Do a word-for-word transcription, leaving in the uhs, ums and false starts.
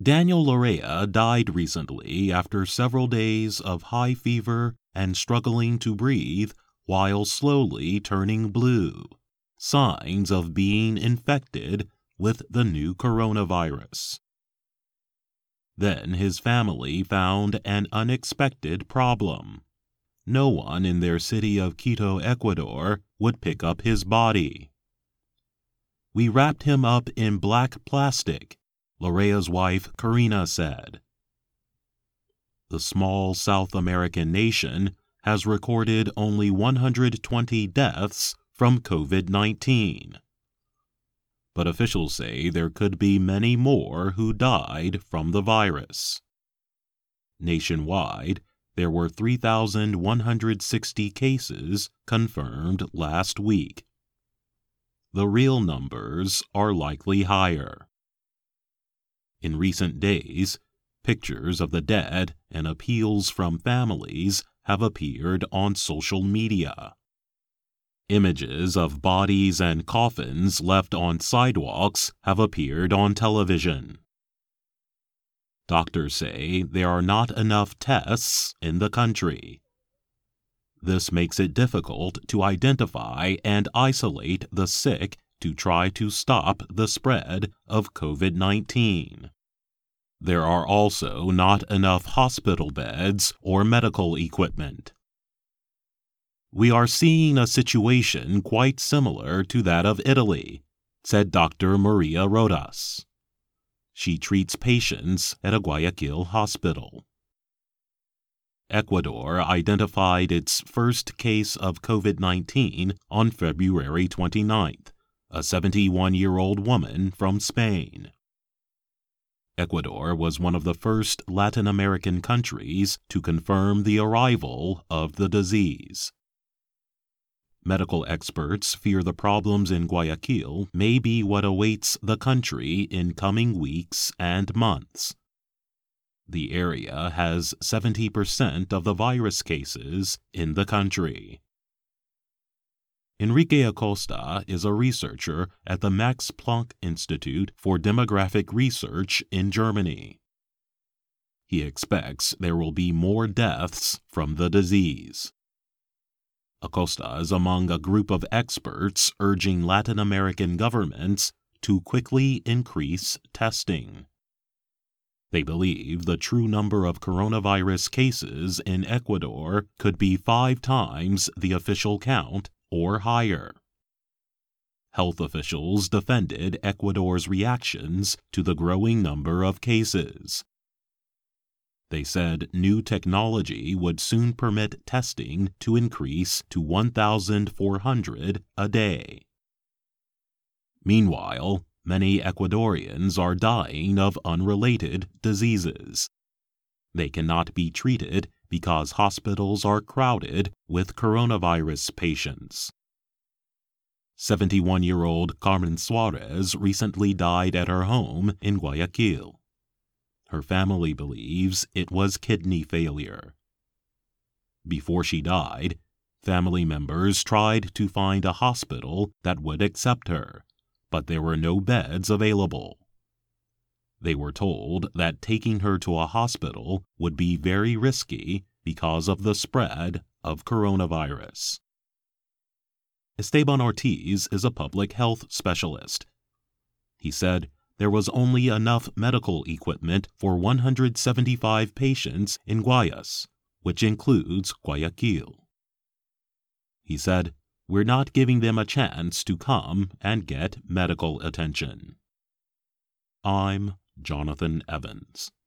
Daniel Larrea died recently after several days of high fever and struggling to breathe while slowly turning blue, signs of being infected with the new coronavirus. Then his family found an unexpected problem. No one in their city of Quito, Ecuador, would pick up his body. "We wrapped him up in black plastic," Larrea's wife Karina said. The small South American nation has recorded only one hundred twenty deaths from COVID nineteen. But officials say there could be many more who died from the virus. Nationwide, there were three thousand one hundred sixty cases confirmed last week. The real numbers are likely higher. In recent days, pictures of the dead and appeals from families have appeared on social media. Images of bodies and coffins left on sidewalks have appeared on television. Doctors say there are not enough tests in the country. This makes it difficult to identify and isolate the sick to try to stop the spread of COVID nineteen. There are also not enough hospital beds or medical equipment. "We are seeing a situation quite similar to that of Italy," said Doctor Maria Rodas. She treats patients at a Guayaquil hospital. Ecuador identified its first case of COVID nineteen on February twenty-ninth, a seventy-one-year-old woman from Spain. Ecuador was one of the first Latin American countries to confirm the arrival of the disease. Medical experts fear the problems in Guayaquil may be what awaits the country in coming weeks and months. The area has seventy percent of the virus cases in the country. Enrique Acosta is a researcher at the Max Planck Institute for Demographic Research in Germany. He expects there will be more deaths from the disease. Acosta is among a group of experts urging Latin American governments to quickly increase testing. They believe the true number of coronavirus cases in Ecuador could be five times the official count or higher. Health officials defended Ecuador's reactions to the growing number of cases. They said new technology would soon permit testing to increase to one thousand four hundred a day. Meanwhile, many Ecuadorians are dying of unrelated diseases. They cannot be treated because hospitals are crowded with coronavirus patients. seventy-one-year-old Carmen Suarez recently died at her home in Guayaquil. Her family believes it was kidney failure. Before she died, family members tried to find a hospital that would accept her, but there were no beds available. They were told that taking her to a hospital would be very risky because of the spread of coronavirus. Esteban Ortiz is a public health specialist. He said there was only enough medical equipment for one hundred seventy-five patients in Guayas, which includes Guayaquil. He said, "We're not giving them a chance to come and get medical attention." I'm Jonathan Evans.